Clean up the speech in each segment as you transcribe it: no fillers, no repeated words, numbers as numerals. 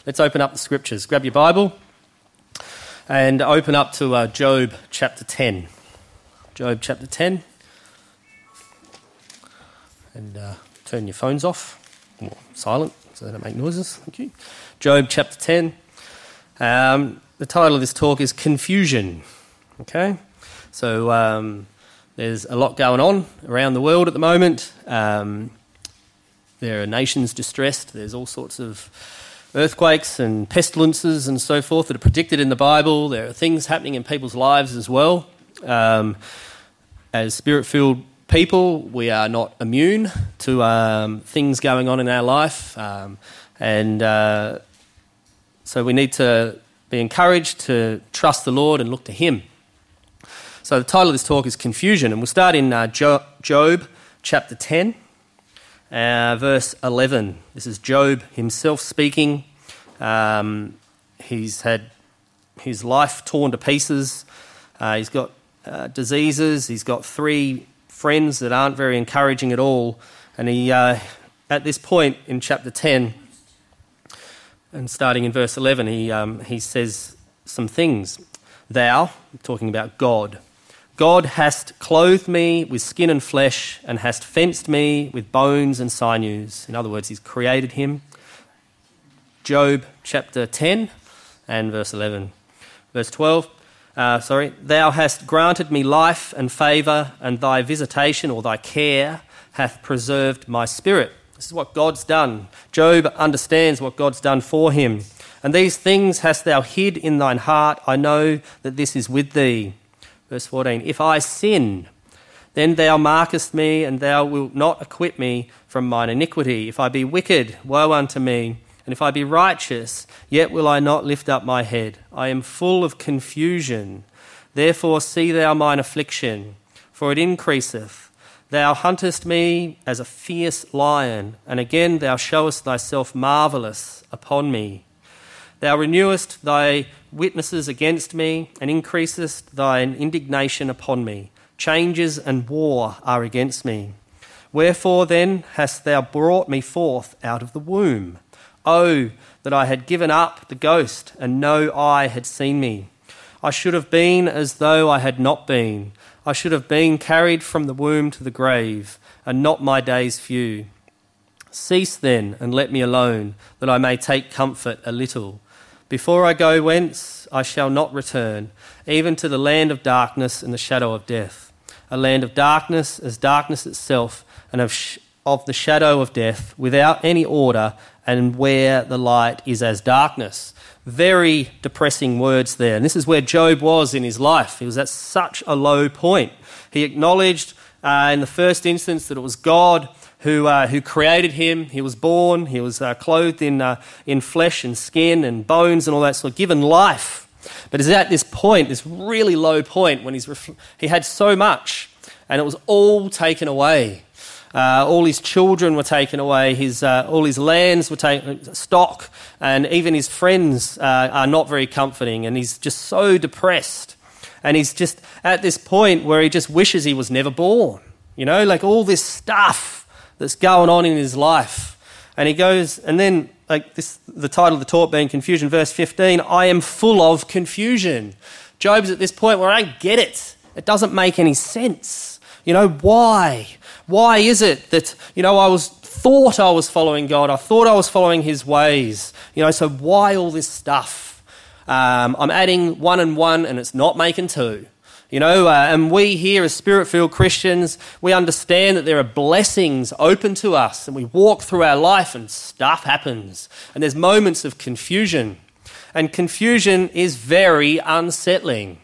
Let's open up the scriptures. Grab your Bible and open up to Job chapter 10. Job chapter 10. And turn your phones off, or silent, so they don't make noises. Thank you. Job chapter 10. The title of this talk is Confusion. Okay? So there's a lot going on around the world at the moment. There are nations distressed. There's all sorts of earthquakes and pestilences and so forth that are predicted in the Bible. There are things happening in people's lives as well. As Spirit-filled people, we are not immune to things going on in our life. So we need to be encouraged to trust the Lord and look to Him. So the title of this talk is Confusion, and we'll start in Job chapter 10, verse 11. This is Job himself speaking. He's had his life torn to pieces. He's got diseases. He's got 3 friends that aren't very encouraging at all. And he, at this point in chapter 10, and starting in verse 11, he says some things. Thou, talking about God, God hast clothed me with skin and flesh, and hast fenced me with bones and sinews. In other words, He's created him. Job chapter 10 and verse 11. Verse 12, Thou hast granted me life and favour, and thy visitation or thy care hath preserved my spirit. This is what God's done. Job understands what God's done for him. And these things hast thou hid in thine heart. I know that this is with thee. Verse 14, If I sin, then thou markest me, and thou wilt not acquit me from mine iniquity. If I be wicked, woe unto me. And if I be righteous, yet will I not lift up my head. I am full of confusion. Therefore see thou mine affliction, for it increaseth. Thou huntest me as a fierce lion, and again thou showest thyself marvellous upon me. Thou renewest thy witnesses against me, and increasest thine indignation upon me. Changes and war are against me. Wherefore then hast thou brought me forth out of the womb? Oh, that I had given up the ghost, and no eye had seen me. I should have been as though I had not been. I should have been carried from the womb to the grave, and not my days few. Cease then, and let me alone, that I may take comfort a little. Before I go whence, I shall not return, even to the land of darkness and the shadow of death. A land of darkness as darkness itself, and of the shadow of death, without any order, and where the light is as darkness. Very depressing words there. And this is where Job was in his life. He was at such a low point. He acknowledged in the first instance that it was God who created him. He was born. He was clothed in flesh and skin and bones and all that, so given life. But it's at this point, this really low point, when he had so much, and it was all taken away. All his children were taken away, all his lands were taken, stock, and even his friends are not very comforting, and he's just so depressed. And he's just at this point where he just wishes he was never born. You know, like all this stuff that's going on in his life. And he goes, and then like this, the title of the talk being Confusion, verse 15, I am full of confusion. Job's at this point where I don't get it. It doesn't make any sense. You know, why? Why is it that, I thought I was following God. I thought I was following His ways. So why all this stuff? I'm adding 1 and 1 and it's not making 2. And we here as Spirit-filled Christians, we understand that there are blessings open to us, and we walk through our life and stuff happens. And there's moments of confusion. And confusion is very unsettling.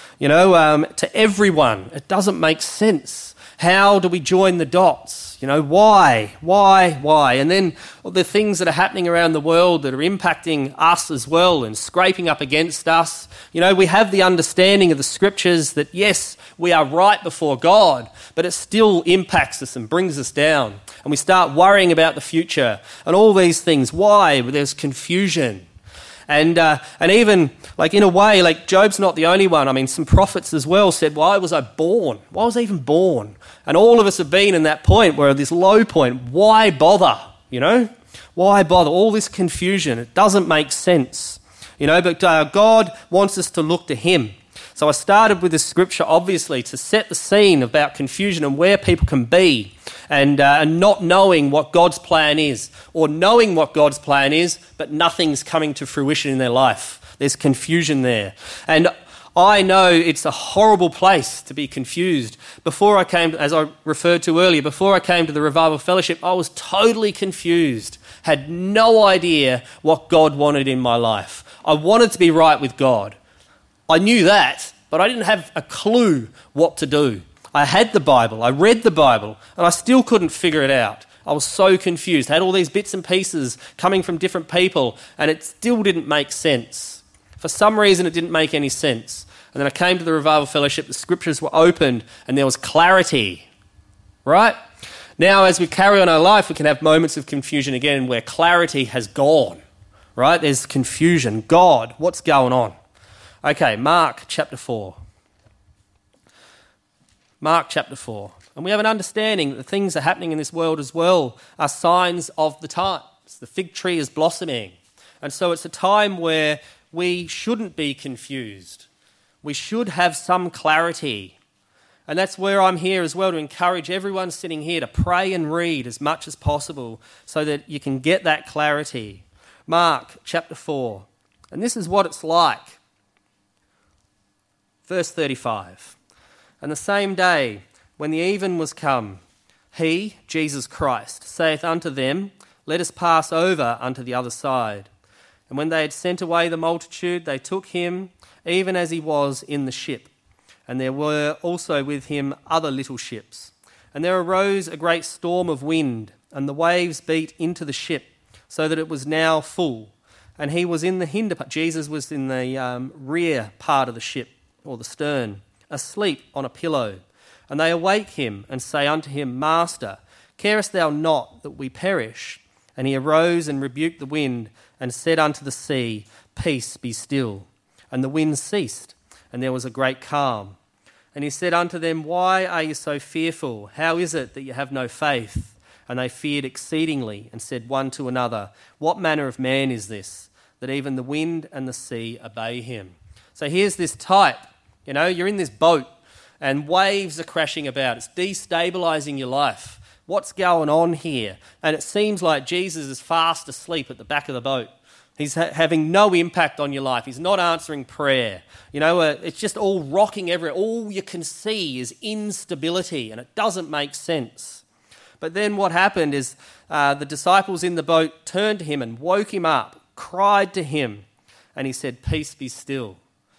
To everyone, it doesn't make sense. How do we join the dots? Why? And then the things that are happening around the world that are impacting us as well and scraping up against us. We have the understanding of the scriptures that, yes, we are right before God, but it still impacts us and brings us down. And we start worrying about the future and all these things. Why? Well, there's confusion. And even, in a way, Job's not the only one. I mean, some prophets as well said, why was I born? Why was I even born? And all of us have been in that point where this low point, why bother, Why bother? All this confusion, it doesn't make sense. But God wants us to look to him. So I started with this scripture, obviously, to set the scene about confusion and where people can be and not knowing what God's plan is, or knowing what God's plan is, but nothing's coming to fruition in their life. There's confusion there. And I know it's a horrible place to be confused. Before I came, as I referred to earlier, before I came to the Revival Fellowship, I was totally confused, had no idea what God wanted in my life. I wanted to be right with God. I knew that, but I didn't have a clue what to do. I had the Bible, I read the Bible, and I still couldn't figure it out. I was so confused. I had all these bits and pieces coming from different people, and it still didn't make sense. For some reason, it didn't make any sense. And then I came to the Revival Fellowship, the scriptures were opened, and there was clarity, right? Now, as we carry on our life, we can have moments of confusion again where clarity has gone, right? There's confusion. God, what's going on? Okay, Mark chapter 4. Mark chapter 4. And we have an understanding that the things that are happening in this world as well are signs of the times. The fig tree is blossoming. And so it's a time where we shouldn't be confused. We should have some clarity. And that's where I'm here as well, to encourage everyone sitting here to pray and read as much as possible so that you can get that clarity. Mark chapter 4. And this is what it's like. Verse 35. And the same day, when the even was come, he, Jesus Christ, saith unto them, Let us pass over unto the other side. And when they had sent away the multitude, they took him, even as he was in the ship. And there were also with him other little ships. And there arose a great storm of wind, and the waves beat into the ship, so that it was now full. And he was in the hinder part. Jesus was in the rear part of the ship, or the stern, asleep on a pillow. And they awake him and say unto him, Master, carest thou not that we perish? And he arose and rebuked the wind and said unto the sea, Peace, be still. And the wind ceased, and there was a great calm. And he said unto them, Why are you so fearful? How is it that you have no faith? And they feared exceedingly and said one to another, What manner of man is this, that even the wind and the sea obey him? So here's this type. You're in this boat and waves are crashing about. It's destabilizing your life. What's going on here? And it seems like Jesus is fast asleep at the back of the boat. He's having no impact on your life. He's not answering prayer. It's just all rocking everywhere. All you can see is instability, and it doesn't make sense. But then what happened is the disciples in the boat turned to him and woke him up, cried to him, and he said, Peace, be still.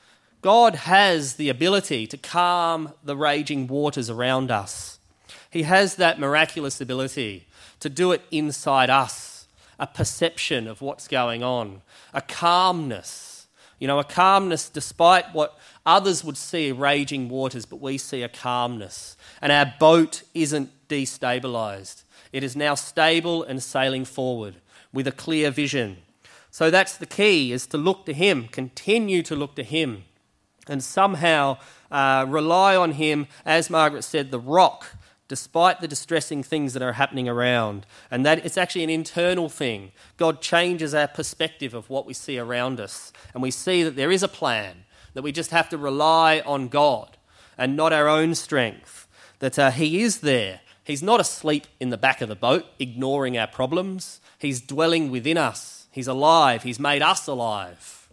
God has the ability to calm the raging waters around us. He has that miraculous ability to do it inside us, a perception of what's going on, a calmness, a calmness despite what others would see raging waters, but we see a calmness. And our boat isn't destabilized. It is now stable and sailing forward with a clear vision. So that's the key, is to look to him, continue to look to him, and somehow rely on him, as Margaret said, the rock, despite the distressing things that are happening around. And that it's actually an internal thing. God changes our perspective of what we see around us. And we see that there is a plan, that we just have to rely on God and not our own strength, that he is there. He's not asleep in the back of the boat, ignoring our problems. He's dwelling within us. He's alive. He's made us alive.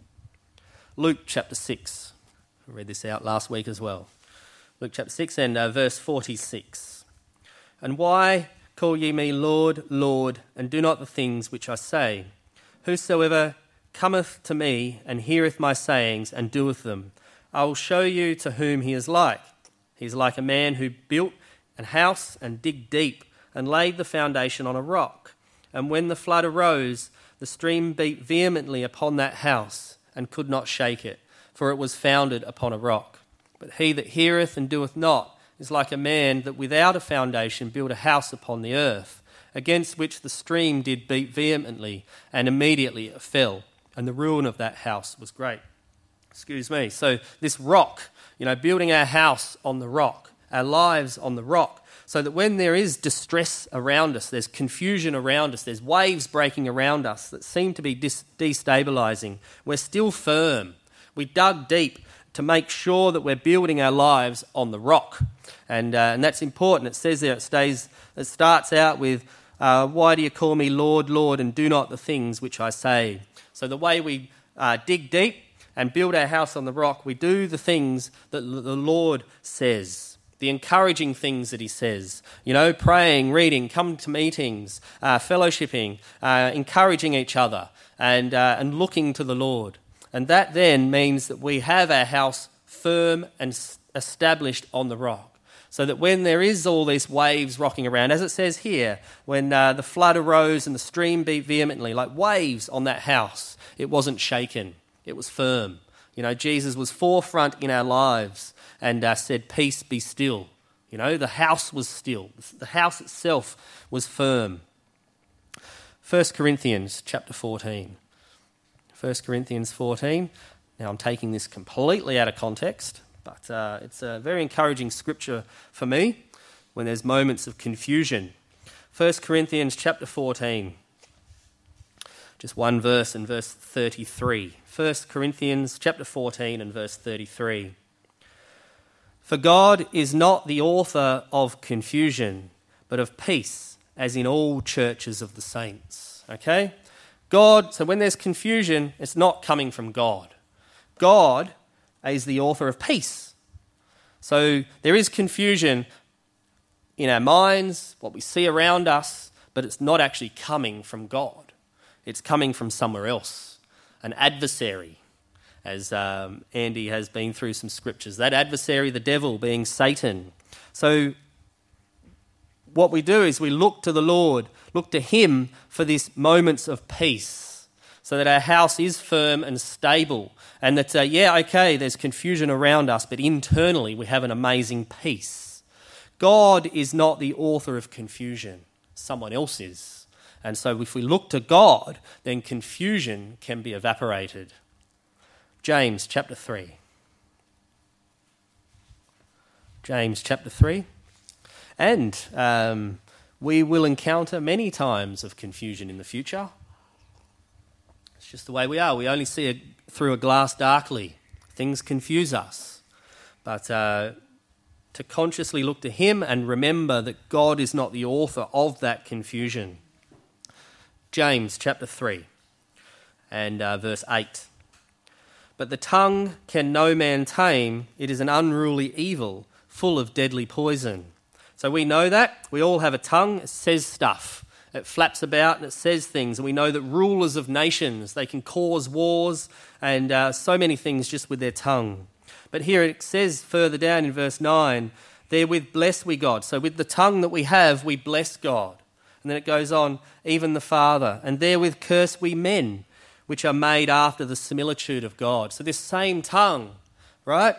Luke chapter 6. I read this out last week as well. Luke chapter 6 and verse 46. And why call ye me Lord, Lord, and do not the things which I say? Whosoever cometh to me and heareth my sayings and doeth them, I will show you to whom he is like. He is like a man who built an house and digged deep and laid the foundation on a rock. And when the flood arose, the stream beat vehemently upon that house and could not shake it, for it was founded upon a rock. But he that heareth and doeth not is like a man that without a foundation built a house upon the earth, against which the stream did beat vehemently, and immediately it fell, and the ruin of that house was great. So this rock, building our house on the rock, our lives on the rock. so that when there is distress around us, there's confusion around us, there's waves breaking around us that seem to be destabilising, we're still firm. We dug deep to make sure that we're building our lives on the rock. And that's important. It says there, it starts out with, why do you call me Lord, Lord, and do not the things which I say? So the way we dig deep and build our house on the rock, we do the things that the Lord says, the encouraging things that he says. Praying, reading, coming to meetings, fellowshipping, encouraging each other, and looking to the Lord. And that then means that we have our house firm and established on the rock. So that when there is all these waves rocking around, as it says here, when the flood arose and the stream beat vehemently, like waves on that house, it wasn't shaken. It was firm. Jesus was forefront in our lives and said, peace, be still. The house was still. The house itself was firm. 1 Corinthians chapter 14. 1 Corinthians 14. Now I'm taking this completely out of context, but it's a very encouraging scripture for me when there's moments of confusion. 1 Corinthians chapter 14. Just one verse in verse 33. 1 Corinthians chapter 14 and verse 33. For God is not the author of confusion, but of peace, as in all churches of the saints. Okay? So when there's confusion, it's not coming from God. God is the author of peace. So there is confusion in our minds, what we see around us, but it's not actually coming from God. It's coming from somewhere else, an adversary, as Andy has been through some scriptures. That adversary, the devil, being Satan. So what we do is we look to the Lord, look to him for these moments of peace, so that our house is firm and stable, and that, there's confusion around us, but internally we have an amazing peace. God is not the author of confusion. Someone else is. And so if we look to God, then confusion can be evaporated. James chapter 3. James chapter 3. And we will encounter many times of confusion in the future. It's just the way we are. We only see it through a glass darkly. Things confuse us. But to consciously look to him and remember that God is not the author of that confusion. James chapter 3 and verse 8. But the tongue can no man tame. It is an unruly evil, full of deadly poison. So we know that. We all have a tongue. It says stuff. It flaps about and it says things. And we know that rulers of nations, they can cause wars and so many things just with their tongue. But here it says further down in verse 9, therewith bless we God. So with the tongue that we have, we bless God. And then it goes on, even the Father. And therewith curse we men, which are made after the similitude of God. So this same tongue, right,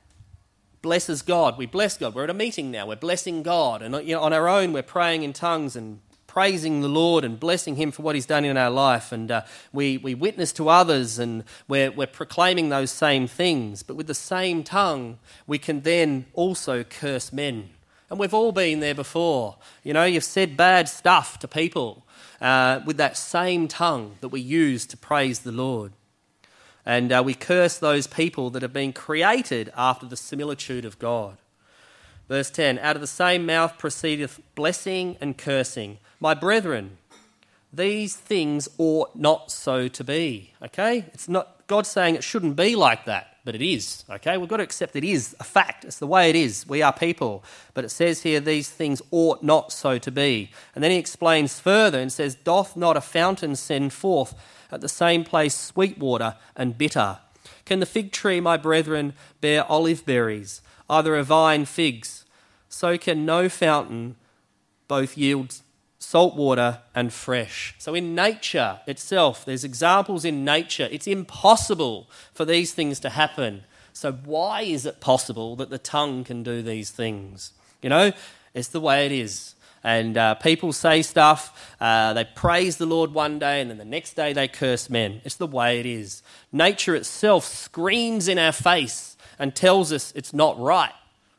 blesses God. We bless God. We're at a meeting now. We're blessing God. And on our own, we're praying in tongues and praising the Lord and blessing him for what he's done in our life. And we witness to others and we're proclaiming those same things. But with the same tongue, we can then also curse men. And we've all been there before. You've said bad stuff to people with that same tongue that we use to praise the Lord. And we curse those people that have been created after the similitude of God. Verse 10, out of the same mouth proceedeth blessing and cursing. My brethren, these things ought not so to be. Okay? It's not God's saying it shouldn't be like that. But it is, okay? We've got to accept it is a fact. It's the way it is. We are people. But it says here, these things ought not so to be. And then he explains further and says, doth not a fountain send forth at the same place sweet water and bitter? Can the fig tree, my brethren, bear olive berries, either a vine figs? So can no fountain both yield salt water and fresh. So in nature itself, there's examples in nature. It's impossible for these things to happen. So why is it possible that the tongue can do these things? It's the way it is. And people say stuff, they praise the Lord one day and then the next day they curse men. It's the way it is. Nature itself screams in our face and tells us it's not right.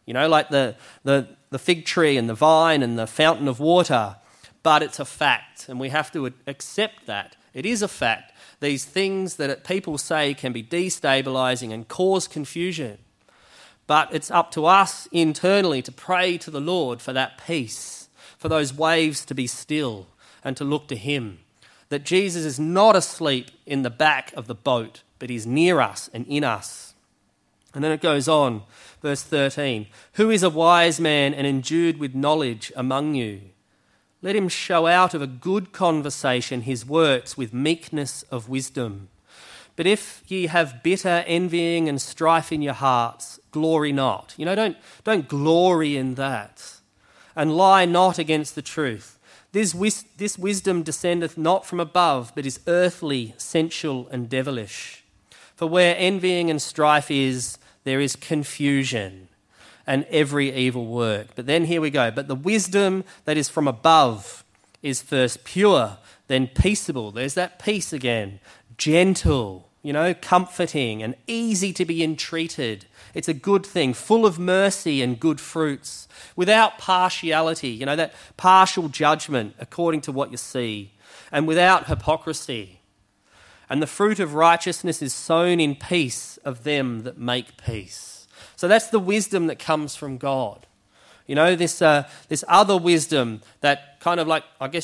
like the fig tree and the vine and the fountain of water, but it's a fact, and we have to accept that. It is a fact. These things that people say can be destabilizing and cause confusion, but it's up to us internally to pray to the Lord for that peace, for those waves to be still and to look to him, that Jesus is not asleep in the back of the boat, but he's near us and in us. And then it goes on, verse 13, "Who is a wise man and endued with knowledge among you? Let him show out of a good conversation his works with meekness of wisdom. But if ye have bitter envying and strife in your hearts, glory not." Don't glory in that. "And lie not against the truth. This wisdom descendeth not from above, but is earthly, sensual, and devilish. For where envying and strife is, there is confusion and every evil work." But then here we go. "But the wisdom that is from above is first pure, then peaceable." There's that peace again. "Gentle, comforting and easy to be entreated." It's a good thing, full of mercy and good fruits, without partiality, that partial judgment according to what you see, and without hypocrisy. "And the fruit of righteousness is sown in peace of them that make peace." So that's the wisdom that comes from God. This other wisdom that kind of like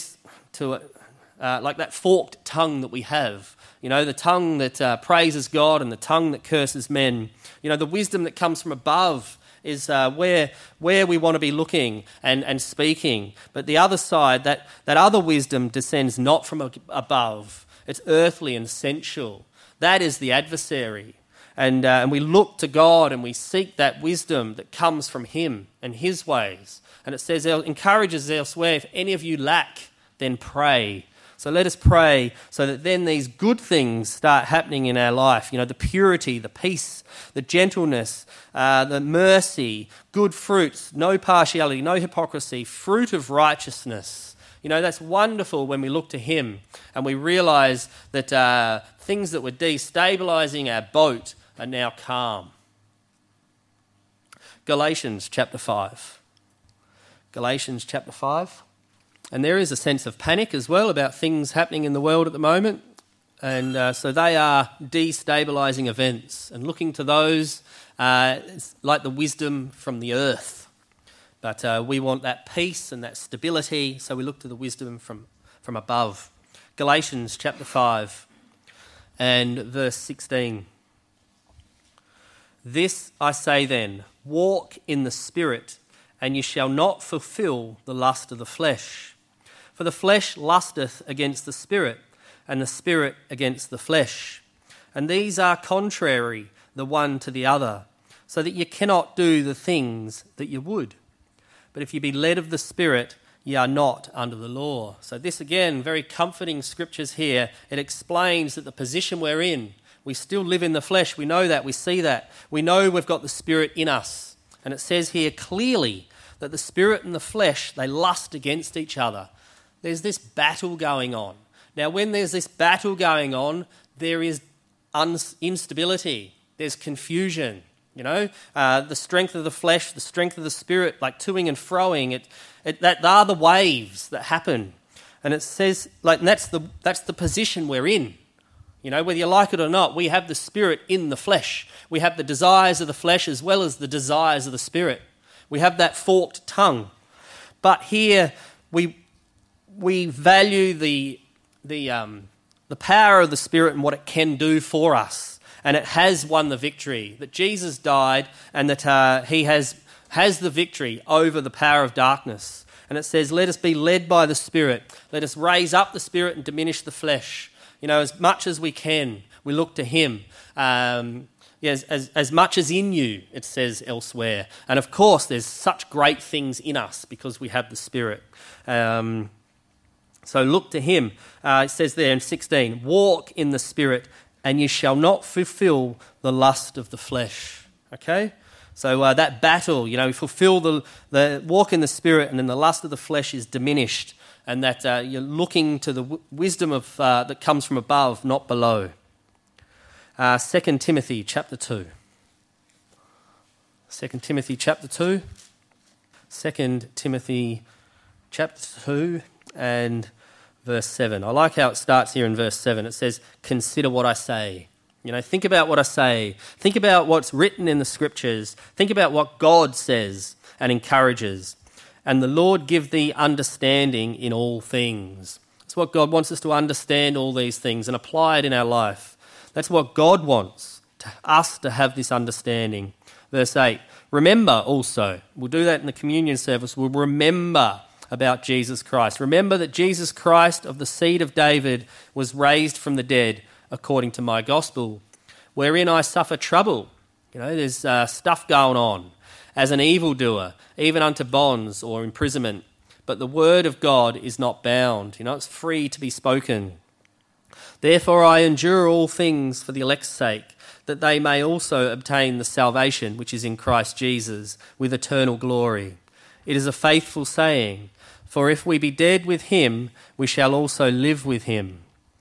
that forked tongue that we have. The tongue that praises God and the tongue that curses men. The wisdom that comes from above is where we want to be looking and speaking. But the other side, that other wisdom descends not from above. It's earthly and sensual. That is the adversary. And we look to God and we seek that wisdom that comes from him and his ways. And it says, encourages elsewhere, "If any of you lack, then pray." So let us pray so that then these good things start happening in our life. The purity, the peace, the gentleness, the mercy, good fruits, no partiality, no hypocrisy, fruit of righteousness. That's wonderful when we look to him and we realise that things that were destabilising our boat are now calm. Galatians chapter 5. Galatians chapter 5. And there is a sense of panic as well about things happening in the world at the moment. And so they are destabilising events. And looking to those, it's like the wisdom from the earth. But we want that peace and that stability, so we look to the wisdom from above. Galatians chapter 5 and verse 16. "This I say then, walk in the Spirit, and ye shall not fulfil the lust of the flesh. For the flesh lusteth against the Spirit, and the Spirit against the flesh. And these are contrary the one to the other, so that ye cannot do the things that ye would. But if ye be led of the Spirit, ye are not under the law." So this again, very comforting scriptures here. It explains that the position we're in, we still live in the flesh. We know that, we see that. We know we've got the Spirit in us. And it says here clearly that the Spirit and the flesh, they lust against each other. There's this battle going on. Now, when there's this battle going on, there is instability. There's confusion. The strength of the flesh, the strength of the Spirit, like toing and froing. That are the waves that happen, and it says and that's the position we're in. Whether you like it or not, we have the Spirit in the flesh. We have the desires of the flesh as well as the desires of the Spirit. We have that forked tongue, but here we value the power of the Spirit and what it can do for us. And it has won the victory, that Jesus died and that he has the victory over the power of darkness. And it says, let us be led by the Spirit. Let us raise up the Spirit and diminish the flesh. As much as we can, we look to him. As much as in you, it says elsewhere. And of course, there's such great things in us because we have the Spirit. So look to him. It says there in 16, "Walk in the Spirit, and ye shall not fulfill the lust of the flesh." Okay? So that battle, we fulfill the walk in the Spirit, and then the lust of the flesh is diminished, and that you're looking to the wisdom of that comes from above, not below. 2 Timothy chapter 2. 2 Timothy chapter 2. 2 Timothy chapter 2 and verse 7. I like how it starts here in verse 7. It says, consider what I say. Think about what I say. Think about what's written in the scriptures. Think about what God says and encourages. And the Lord give thee understanding in all things. That's what God wants us to understand, all these things, and apply it in our life. That's what God wants, us to have this understanding. Verse 8, remember also, we'll do that in the communion service, we'll remember about Jesus Christ. Remember that Jesus Christ of the seed of David was raised from the dead according to my gospel, wherein I suffer trouble. There's stuff going on as an evildoer, even unto bonds or imprisonment. But the word of God is not bound. It's free to be spoken. Therefore I endure all things for the elect's sake, that they may also obtain the salvation which is in Christ Jesus with eternal glory. It is a faithful saying, for if we be dead with him, we shall also live with him.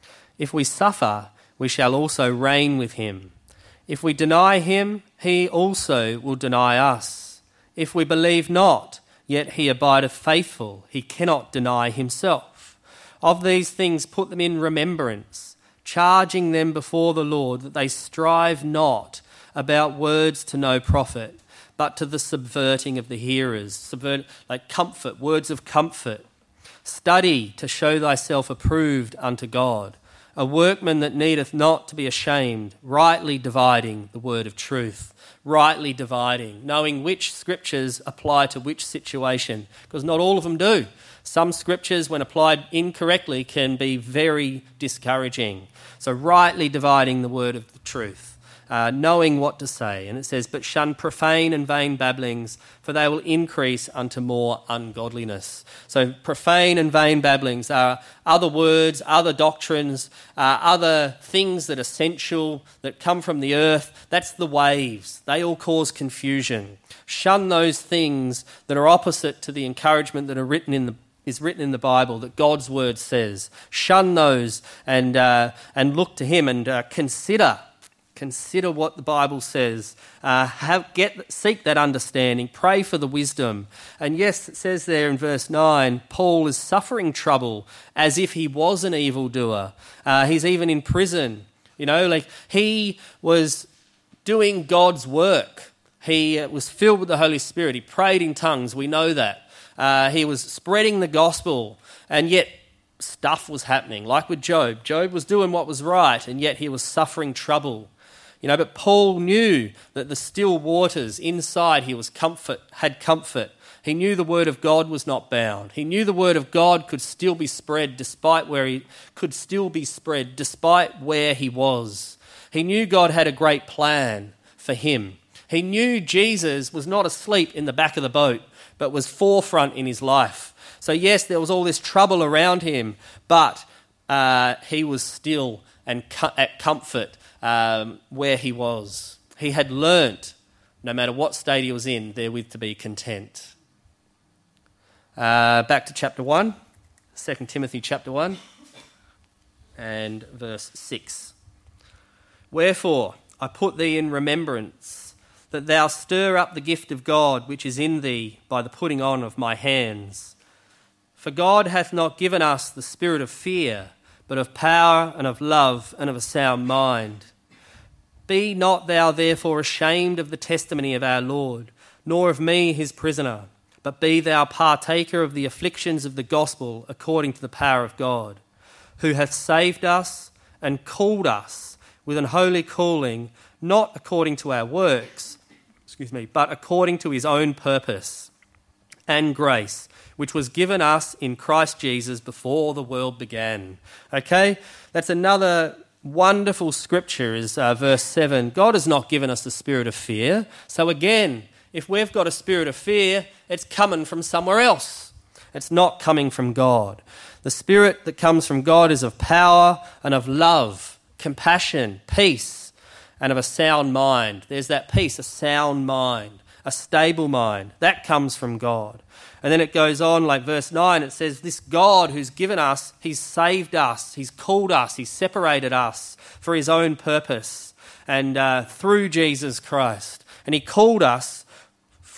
If we suffer, we shall also reign with him. If we deny him, he also will deny us. If we believe not, yet he abideth faithful, he cannot deny himself. Of these things put them in remembrance, charging them before the Lord that they strive not about words to no profit, but to the subverting of the hearers. Comfort, words of comfort. Study to show thyself approved unto God, a workman that needeth not to be ashamed, rightly dividing the word of truth. Rightly dividing, knowing which scriptures apply to which situation, because not all of them do. Some scriptures, when applied incorrectly, can be very discouraging. So rightly dividing the word of the truth, knowing what to say. And it says, but shun profane and vain babblings, for they will increase unto more ungodliness. So profane and vain babblings are other words, other doctrines, other things that are sensual, that come from the earth. That's the waves. They all cause confusion. Shun those things that are opposite to the encouragement that is written in the Bible, that God's word says. Shun those and look to him and Consider what the Bible says. Seek that understanding. Pray for the wisdom. And yes, it says there in verse 9, Paul is suffering trouble as if he was an evildoer. He's even in prison. He was doing God's work. He was filled with the Holy Spirit. He prayed in tongues. We know that. He was spreading the gospel, and yet stuff was happening. Like with Job. Job was doing what was right, and yet he was suffering trouble. But Paul knew that the still waters inside had comfort. He knew the word of God was not bound. He knew the word of God could still be spread despite where he was. He knew God had a great plan for him. He knew Jesus was not asleep in the back of the boat, but was forefront in his life. So yes, there was all this trouble around him, but he was still and at comfort where he was. He had learnt, no matter what state he was in, therewith to be content. Back to chapter 1, 2 Timothy chapter 1 and verse 6. Wherefore I put thee in remembrance, that thou stir up the gift of God which is in thee by the putting on of my hands. For God hath not given us the spirit of fear, but of power and of love and of a sound mind. Be not thou therefore ashamed of the testimony of our Lord, nor of me his prisoner, but be thou partaker of the afflictions of the gospel according to the power of God, who hath saved us and called us with an holy calling, not according to our works, but according to his own purpose and grace, which was given us in Christ Jesus before the world began. Okay, that's another wonderful scripture is verse 7. God has not given us the spirit of fear. So again, if we've got a spirit of fear, it's coming from somewhere else. It's not coming from God. The spirit that comes from God is of power and of love, compassion, peace, and of a sound mind. There's that peace, a sound mind, a stable mind. That comes from God. And then it goes on, like verse 9, it says, this God who's given us, he's saved us, he's called us, he's separated us for his own purpose and through Jesus Christ. And he called us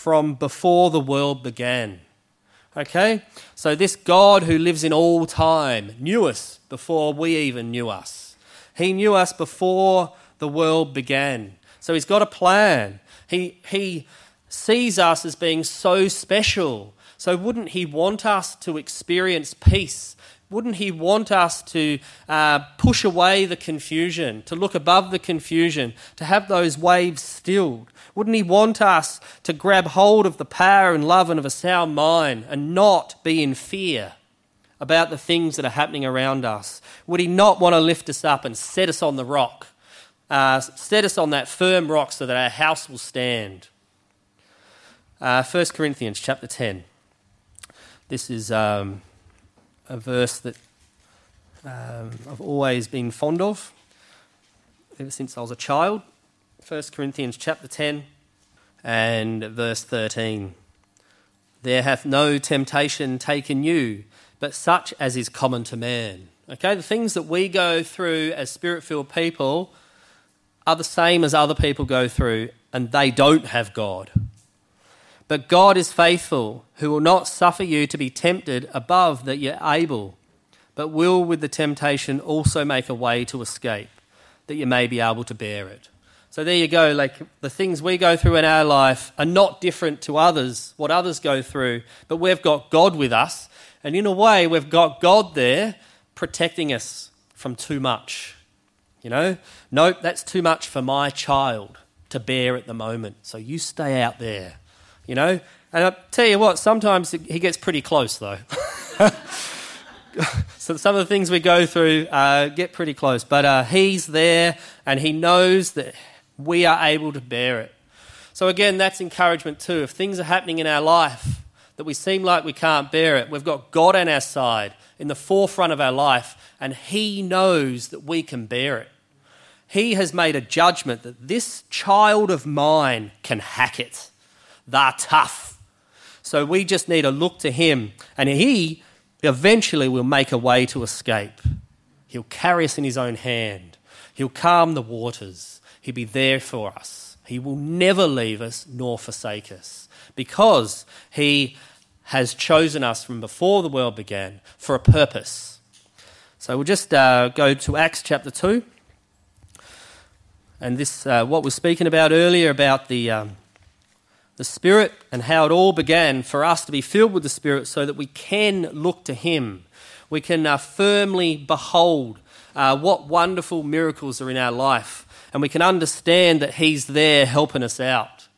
from before the world began. Okay? So this God who lives in all time knew us before we even knew us. He knew us before the world began. So he's got a plan. He sees us as being so special. So wouldn't he want us to experience peace? Wouldn't he want us to push away the confusion, to look above the confusion, to have those waves stilled? Wouldn't he want us to grab hold of the power and love and of a sound mind and not be in fear about the things that are happening around us? Would he not want to lift us up and set us on the rock, set us on that firm rock so that our house will stand? 1 Corinthians chapter 10. This is a verse that I've always been fond of ever since I was a child. 1 Corinthians chapter 10 and verse 13. There hath no temptation taken you, but such as is common to man. Okay, the things that we go through as Spirit-filled people are the same as other people go through, and they don't have God. But God is faithful, who will not suffer you to be tempted above that you're able, but will with the temptation also make a way to escape, that you may be able to bear it. So there you go, like the things we go through in our life are not different to others, what others go through, but we've got God with us, and in a way we've got God there protecting us from too much. You know, nope, that's too much for my child to bear at the moment, so you stay out there. You know, and I'll tell you what, sometimes he gets pretty close though. So some of the things we go through get pretty close, but he's there and he knows that we are able to bear it. So again, that's encouragement too. If things are happening in our life that we seem like we can't bear it, we've got God on our side in the forefront of our life, and he knows that we can bear it. He has made a judgment that this child of mine can hack it. They're tough. So we just need to look to him, and he eventually will make a way to escape. He'll carry us in his own hand. He'll calm the waters. He'll be there for us. He will never leave us nor forsake us, because he has chosen us from before the world began for a purpose. So we'll just go to Acts chapter 2. And this, what we're speaking about earlier about the Spirit and how it all began for us to be filled with the Spirit so that we can look to him. We can firmly behold what wonderful miracles are in our life, and we can understand that he's there helping us out.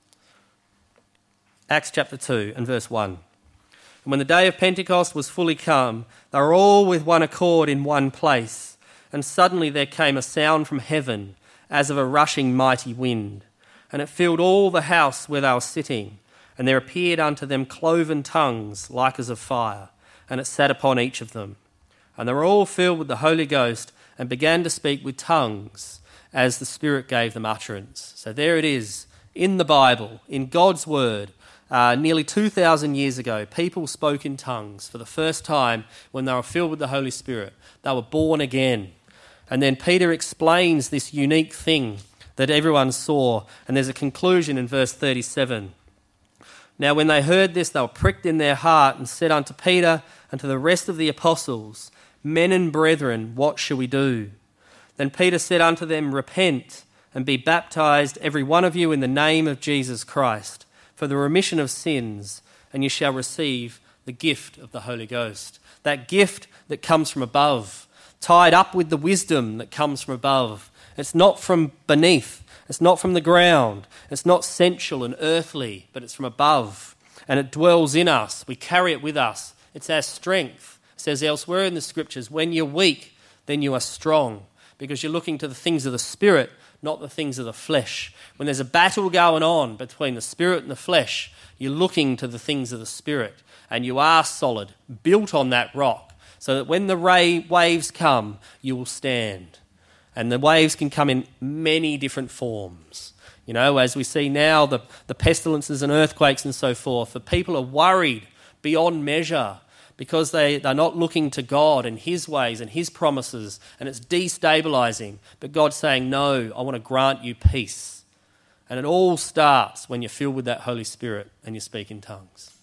Acts chapter 2 and verse 1. And when the day of Pentecost was fully come, they were all with one accord in one place, and suddenly there came a sound from heaven as of a rushing mighty wind, and it filled all the house where they were sitting. And there appeared unto them cloven tongues like as of fire, and it sat upon each of them. And they were all filled with the Holy Ghost, and began to speak with tongues as the Spirit gave them utterance. So there it is, in the Bible, in God's Word. Nearly 2,000 years ago, people spoke in tongues for the first time when they were filled with the Holy Spirit. They were born again. And then Peter explains this unique thing that everyone saw, and there's a conclusion in verse 37. Now when they heard this, they were pricked in their heart, and said unto Peter and to the rest of the apostles, Men and brethren, what shall we do? Then Peter said unto them, Repent, and be baptized every one of you in the name of Jesus Christ, for the remission of sins, and you shall receive the gift of the Holy Ghost. That gift that comes from above, tied up with the wisdom that comes from above. It's not from beneath. It's not from the ground. It's not sensual and earthly, but it's from above. And it dwells in us. We carry it with us. It's our strength. It says elsewhere in the Scriptures, when you're weak, then you are strong, because you're looking to the things of the Spirit, not the things of the flesh. When there's a battle going on between the Spirit and the flesh, you're looking to the things of the Spirit, and you are solid, built on that rock, so that when the waves come, you will stand. And the waves can come in many different forms. You know, as we see now, the pestilences and earthquakes and so forth, the people are worried beyond measure because they're not looking to God and his ways and his promises, and it's destabilizing. But God's saying, no, I want to grant you peace. And it all starts when you're filled with that Holy Spirit and you speak in tongues.